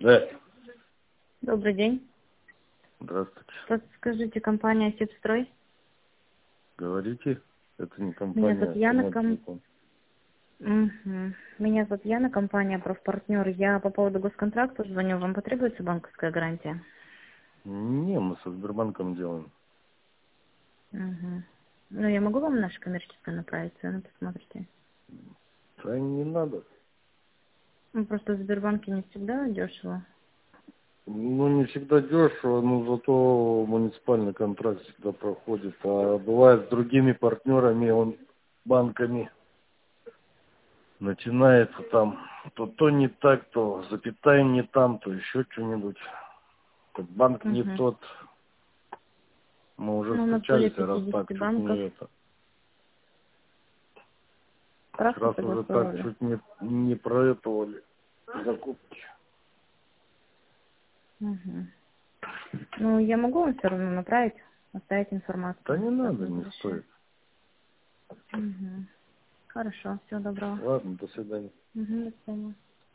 Да. Добрый день. Здравствуйте. Подскажите, компания Сибстрой? Говорите. Это не Меня компания, зовут а Яна. прямой телефон. Меня зовут Яна, компания «Профпартнер». Я по поводу госконтракта звоню. Вам потребуется банковская гарантия? Не, мы со Сбербанком делаем. Ну, я могу вам наше коммерческое направить, цену посмотрите. Да не надо. Ну, просто в Сбербанке не всегда дешево. Ну, не всегда дешево, но зато муниципальный контракт всегда проходит. А бывает с другими партнерами, банками, начинается там, то не так, то запятая не там, то еще что-нибудь. Так банк не тот. Мы уже Ну, у нас более встречались, раз 50 так чуть банков. не это. Справку Раз уже так согласовывали. чуть не проэтовали закупки. Ну, я могу вам все равно направить, оставить Да информацию, не как надо, вы не решили. стоит. Хорошо, всего доброго. Ладно, до свидания. До свидания.